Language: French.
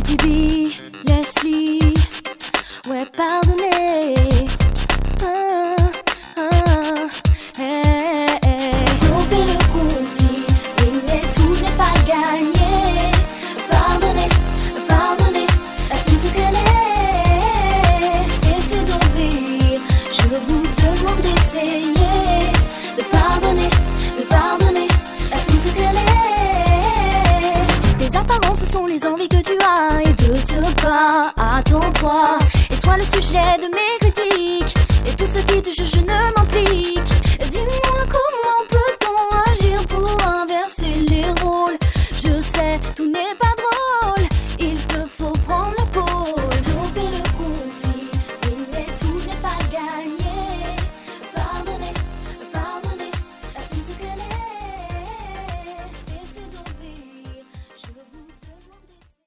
Cardi B, Leslie, ouais pardonnez. Stopper le conflit, oui mais tout n'est pas gagné. Pardonnez, pardonnez, tout se connaît. Cessez d'ouvrir, je vous demande d'essayer. De pardonner, tout se connaît. Tes apparences sont les envies que tu as, et de ce pas, attends-toi, et sois le sujet de mes